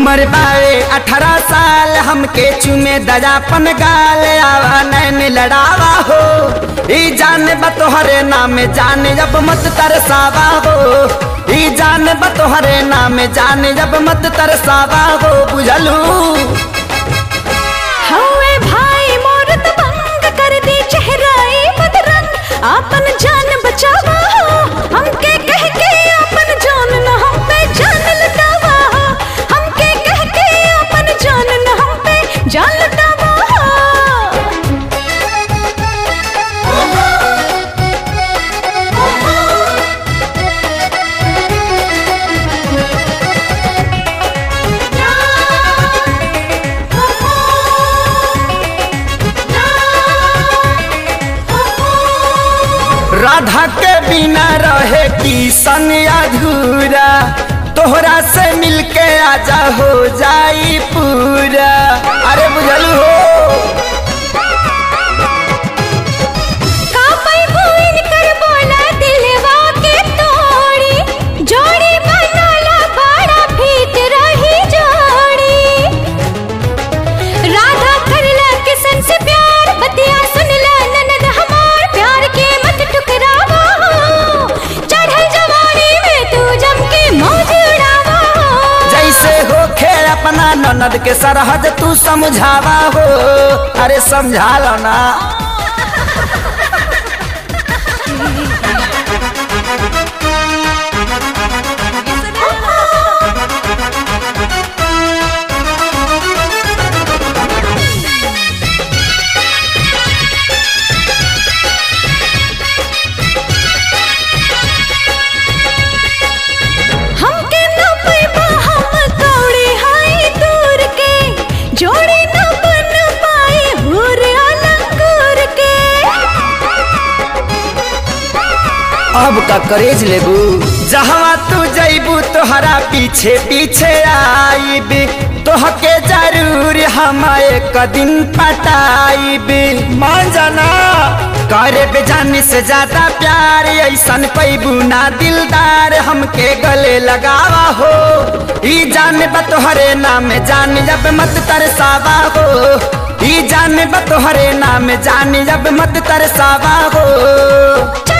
उम्र बावे 18 साल हमके चुमे दजापन गाल आवा नैन लड़ावा हो ई जान बतोहरे नाम जान जब मत तरसावा हो ई जान बतोहरे नाम जान जब मत तरसावा हो बुझलू हवे भाई मोर तबंग कर दी चेहराई बदरंग आपन जान बचावा हो हमके कह के आपन जान न हम पे जान लुटावा हो हमके कह के आपन जान न हम पे जान लुटावा हो राधा के बिना रहे किशन अधूरा तोहरा से मिलके आजा हो जाई पूरा अरे बुझलू हो ननद के सरहद तू समझावा हो अरे समझा लो ना अब का करेज लेबू जहाँ तू जैबू तोहरा पीछे पीछे आईब तोहके जरूर हम एक दिन पटाईब मान जाना करे बेजानी से ज्यादा प्यार ऐसन पैबू ना दिलदार हमके गले लगावा हो ई जान बतोहरे नाम जान जब मत तरसावा हो ई जान बतोहरे नाम जान जब मत तरसावा हो।